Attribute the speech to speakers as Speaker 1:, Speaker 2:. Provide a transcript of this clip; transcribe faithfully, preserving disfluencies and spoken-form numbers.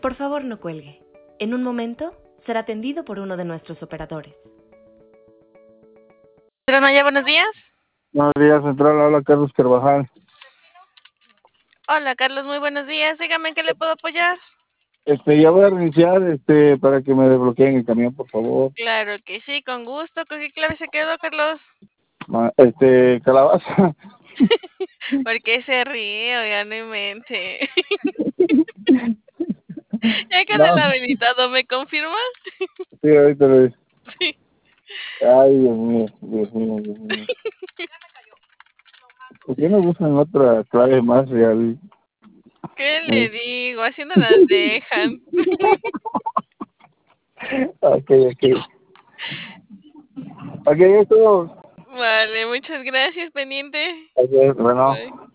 Speaker 1: Por favor, no cuelgue. En un momento será atendido por uno de nuestros operadores.
Speaker 2: Maya, buenos días.
Speaker 3: Buenos días, Central. Habla Carlos Carvajal.
Speaker 2: Hola, Carlos, muy buenos días. Dígame en qué le puedo apoyar.
Speaker 3: Este, ya voy a reiniciar, este, para que me desbloqueen el camión, por favor.
Speaker 2: Claro que sí, con gusto. ¿Con qué clave se quedó, Carlos?
Speaker 3: Ma- Este, calabaza.
Speaker 2: ¿Por qué se ríe? Oiga, no invente. Ya con el
Speaker 3: No,
Speaker 2: habilitado, ¿me confirma?
Speaker 3: sí, ahorita lo digo.
Speaker 2: Sí.
Speaker 3: Ay, Dios mío, Dios mío, Dios mío. ¿Por qué no usan otra clave más real?
Speaker 2: ¿Qué le
Speaker 3: Eh,
Speaker 2: digo? Así no las dejan.
Speaker 3: Ok, ok. Ok, esto.
Speaker 2: Vale, muchas gracias, pendiente.
Speaker 3: Ok, bueno.
Speaker 2: Bye.